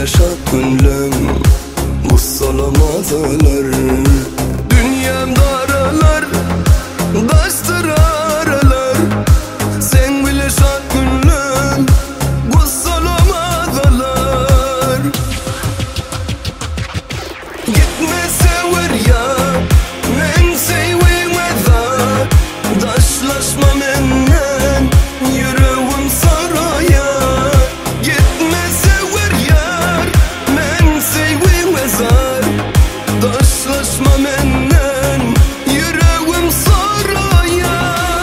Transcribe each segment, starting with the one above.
bile şad gönlüm bu salamadılar. Dünyam daralar, daştır aralar. Sen bile şad gönlüm bu salamadılar. Gitme sever ya, men sevmeden daşlaşma menden, yüreğim saraya. Gitme sever yar, men sevmeden daşlaşma menden, yüreğim saraya.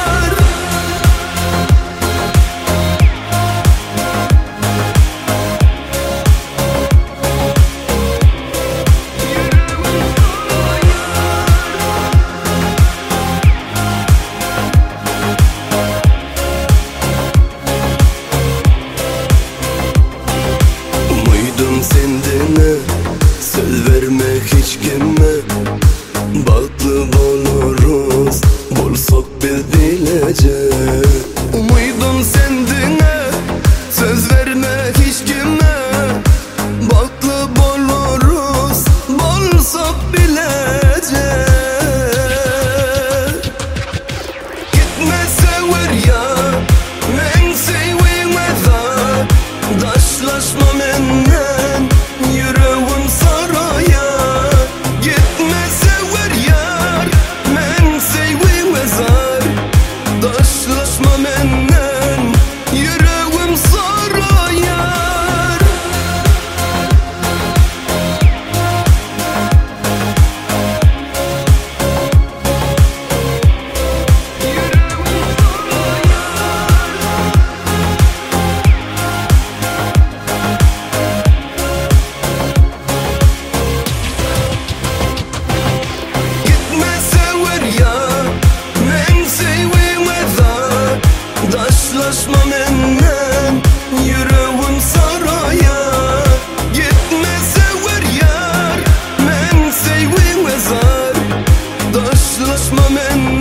Sendine söz vermek hiç kime, baklı oluruz bulsak biz bileceğiz. Umuydum sendine söz vermek hiç kime, baklı oluruz bulsak bileceğiz. Gitme sever ya, men sevmeden daşlaşma menden, yüreğim saraya. Gitme sever yar, men sevmezar daşlaşma menden, yüreğim saraya. Daşlaşma menden, yüreğim saraya. Gitme sever yar, men sevmezar daşlaşma menden.